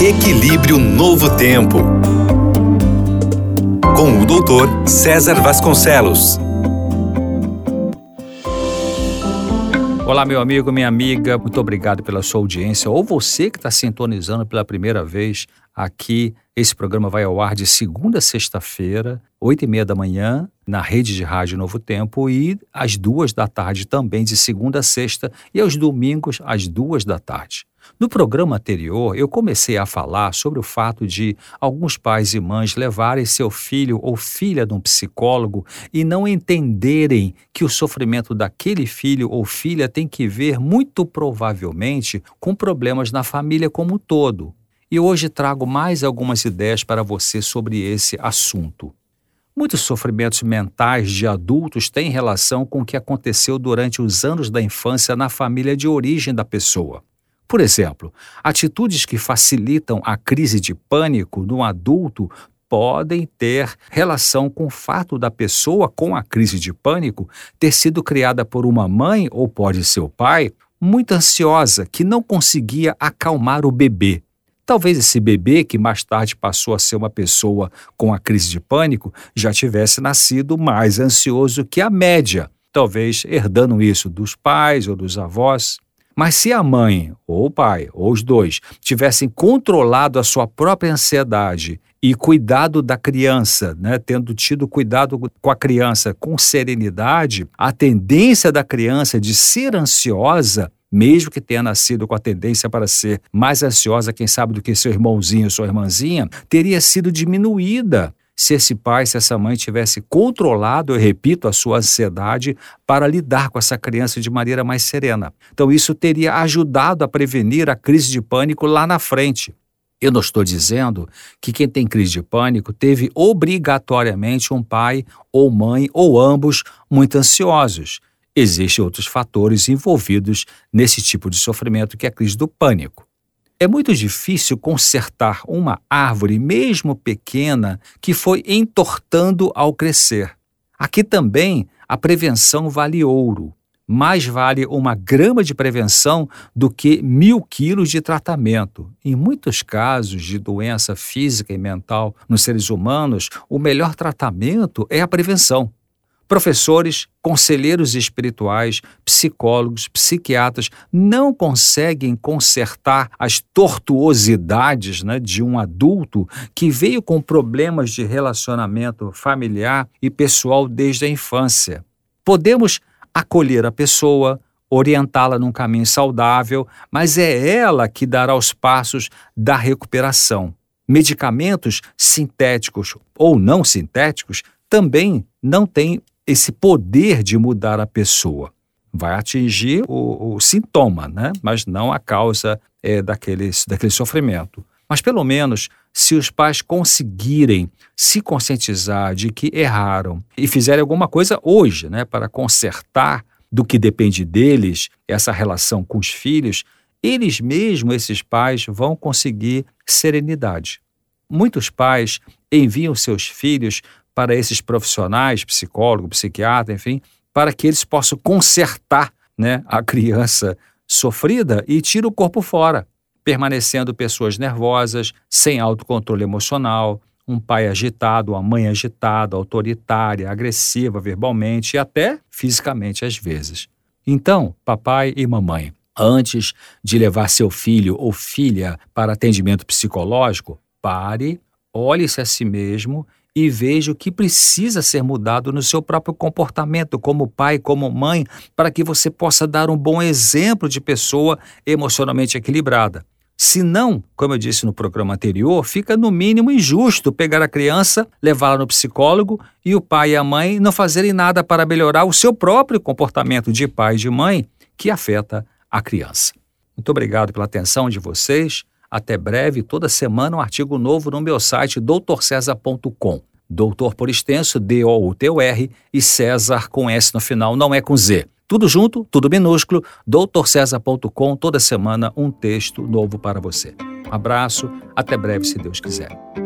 Equilíbrio Novo Tempo, com o Dr. César Vasconcelos. Olá, meu amigo, minha amiga, muito obrigado pela sua audiência. Ou você que está sintonizando pela primeira vez aqui, esse programa vai ao ar de segunda a sexta-feira, 8h30 da manhã, na rede de rádio Novo Tempo, e às 14h também, de segunda a sexta, e aos domingos, às 14h. No programa anterior, eu comecei a falar sobre o fato de alguns pais e mães levarem seu filho ou filha num psicólogo e não entenderem que o sofrimento daquele filho ou filha tem que ver, muito provavelmente, com problemas na família como um todo. E hoje trago mais algumas ideias para você sobre esse assunto. Muitos sofrimentos mentais de adultos têm relação com o que aconteceu durante os anos da infância na família de origem da pessoa. Por exemplo, atitudes que facilitam a crise de pânico no adulto podem ter relação com o fato da pessoa com a crise de pânico ter sido criada por uma mãe, ou pode ser o pai, muito ansiosa, que não conseguia acalmar o bebê. Talvez esse bebê, que mais tarde passou a ser uma pessoa com a crise de pânico, já tivesse nascido mais ansioso que a média, talvez herdando isso dos pais ou dos avós. Mas se a mãe, ou o pai, ou os dois, tivessem controlado a sua própria ansiedade e cuidado da criança, tendo tido cuidado com a criança com serenidade, a tendência da criança de ser ansiosa, mesmo que tenha nascido com a tendência para ser mais ansiosa, quem sabe, do que seu irmãozinho ou sua irmãzinha, teria sido diminuída se esse pai, se essa mãe tivesse controlado, eu repito, a sua ansiedade para lidar com essa criança de maneira mais serena. Então isso teria ajudado a prevenir a crise de pânico lá na frente. Eu não estou dizendo que quem tem crise de pânico teve obrigatoriamente um pai ou mãe ou ambos muito ansiosos. Existem outros fatores envolvidos nesse tipo de sofrimento, que é a crise do pânico. É muito difícil consertar uma árvore, mesmo pequena, que foi entortando ao crescer. Aqui também a prevenção vale ouro. Mais vale 1 grama de prevenção do que 1000 quilos de tratamento. Em muitos casos de doença física e mental nos seres humanos, o melhor tratamento é a prevenção. Professores, conselheiros espirituais, psicólogos, psiquiatras não conseguem consertar as tortuosidades de um adulto que veio com problemas de relacionamento familiar e pessoal desde a infância. Podemos acolher a pessoa, orientá-la num caminho saudável, mas é ela que dará os passos da recuperação. Medicamentos sintéticos ou não sintéticos também não têm esse poder de mudar a pessoa. Vai atingir o sintoma, mas não a causa daquele sofrimento. Mas pelo menos, se os pais conseguirem se conscientizar de que erraram e fizerem alguma coisa hoje, para consertar do que depende deles, essa relação com os filhos, eles mesmos, esses pais, vão conseguir serenidade. Muitos pais enviam seus filhos para esses profissionais, psicólogo, psiquiatra, enfim, para que eles possam consertar a criança sofrida e tirar o corpo fora, permanecendo pessoas nervosas, sem autocontrole emocional, um pai agitado, uma mãe agitada, autoritária, agressiva verbalmente e até fisicamente às vezes. Então, papai e mamãe, antes de levar seu filho ou filha para atendimento psicológico, pare, olhe-se a si mesmo e veja o que precisa ser mudado no seu próprio comportamento como pai, como mãe, para que você possa dar um bom exemplo de pessoa emocionalmente equilibrada. Se não, como eu disse no programa anterior, fica no mínimo injusto pegar a criança, levá-la no psicólogo e o pai e a mãe não fazerem nada para melhorar o seu próprio comportamento de pai e de mãe que afeta a criança. Muito obrigado pela atenção de vocês. Até breve, toda semana um artigo novo no meu site drcesar.com. Doutor por extenso, D-O-U-T-O-R, e César com S no final, não é com Z. Tudo junto, tudo minúsculo, drcesar.com, toda semana um texto novo para você. Um abraço, até breve, se Deus quiser.